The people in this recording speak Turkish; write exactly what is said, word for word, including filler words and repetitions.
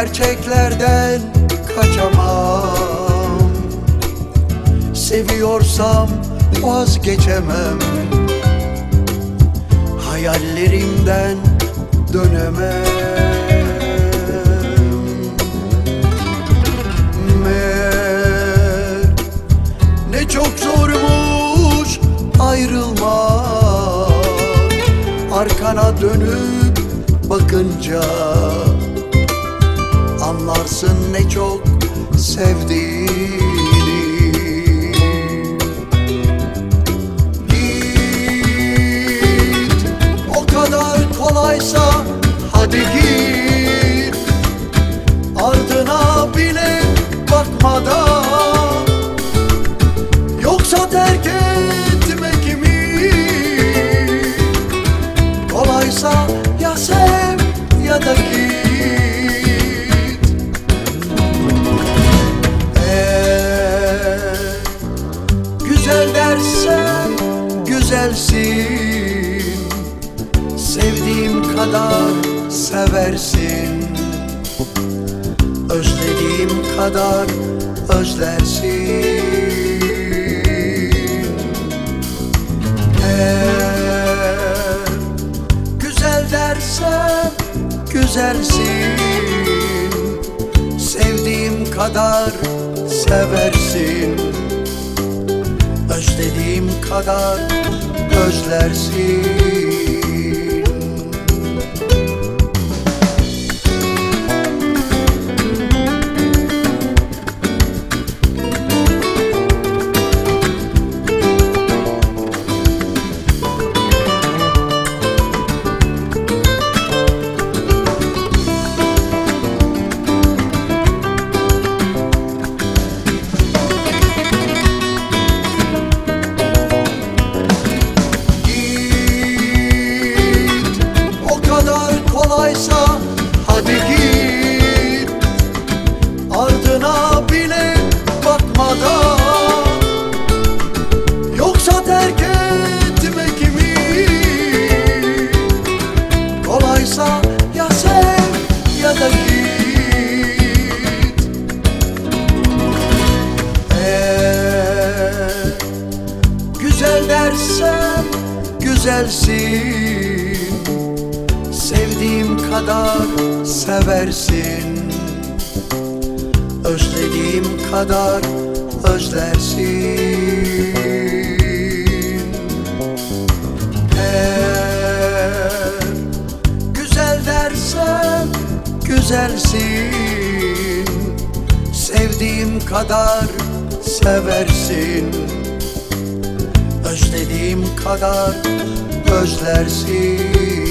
Gerçeklerden kaçamam, seviyorsam vazgeçemem, hayallerimden dönemem. Meğer ne çok zormuş ayrılmak, arkana dönüp bakınca anlarsın ne çok sevdiğini. Git, o kadar kolaysa hadi git, ardına bile bakmadan. Yoksa terk etmek mi? Kolaysa ya sev ya da git. Güzel dersen güzelsin, sevdiğim kadar seversin, özlediğim kadar özlersin. Eğer güzel dersen güzelsin, sevdiğim kadar seversin, özlediğim kadar özlersin. Kolaysa hadi git, ardına bile bakmadan. Yoksa terk etmek mi? Kolaysa ya sev ya da git. Eğer güzel dersen güzelsin, sevdiğim kadar seversin, özlediğim kadar özlersin. Eğer güzel dersen güzelsin, sevdiğim kadar seversin, özlediğim kadar özlersin.